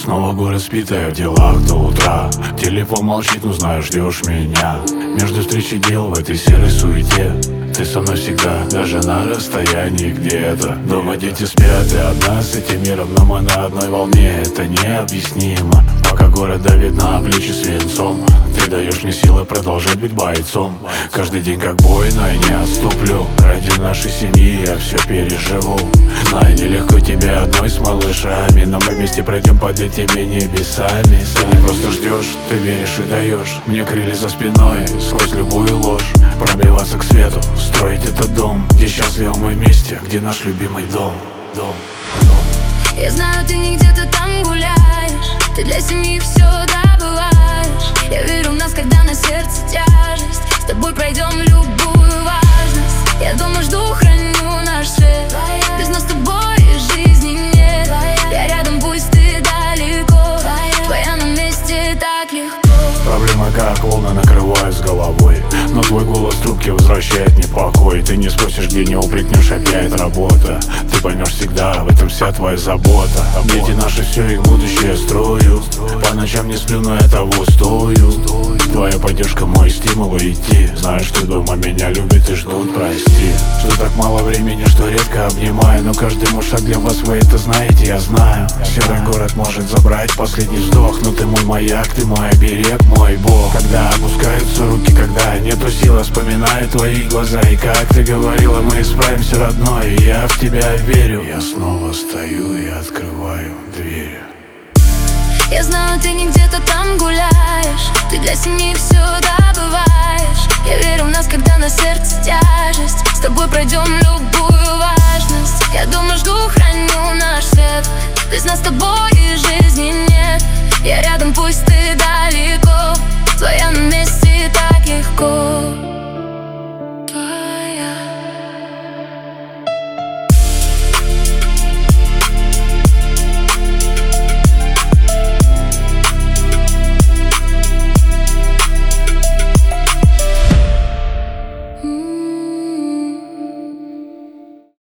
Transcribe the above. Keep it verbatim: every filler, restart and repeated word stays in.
снова город спит, а я в делах до утра. Телефон молчит, но знаю, ждешь меня. Между встреч и дел в этой серой суете ты со мной всегда, даже на расстоянии где-то. Дома дети спят, и одна с этим миром, но мы на одной волне, это необъяснимо. Пока город давит на плечи свинцом, ты даешь мне силы продолжать быть бойцом. Каждый день как бой, но я не отступлю. Ради нашей семьи я все переживу. Знаю, нелегко тебе одной с малышами, но мы вместе пройдем под этими небесами. Ты не просто ждешь, ты веришь и даешь мне крылья за спиной, сквозь любую ложь пробиваться к свету, строить этот дом, где счастливы мы вместе, где наш любимый дом. Дом, дом. Я знаю, ты не где-то там гуляешь, ты для семьи все добываешь. Я верю в нас, когда на сердце тяжесть, с тобой пройдем любую важность. Я дома жду, храню наш свет, без нас с тобой жизни нет. Я рядом, пусть ты далеко, твоя на месте так легко. Проблемы как волны накрывают с головой, но твой голос в трубке возвращает мне покой. Ты не спросишь, где, не упрекнешь, опять работа. Ты поймешь всегда, в этом вся твоя забота. Дети наши, все их будущее строю. По ночам не сплю, но я того стою. Твоя поддержка, мой стимул идти. Знаю, что дома меня любят и ждут, прости, что так мало времени, что редко обнимаю. Но каждый мой шаг для вас, вы это знаете, я знаю. Серый город может забрать последний вздох, но ты мой маяк, ты мой оберег, мой бог. Когда опускаются руки, когда нету сил, вспоминаю твои глаза. И как ты говорила, мы справимся, родной, и я в тебя верю. Я снова стою и открываю двери. Я знаю, ты не где-то там гуляешь, ты для семьи все добываешь. Я верю в нас, когда на сердце тяжесть, с тобой пройдем любовь.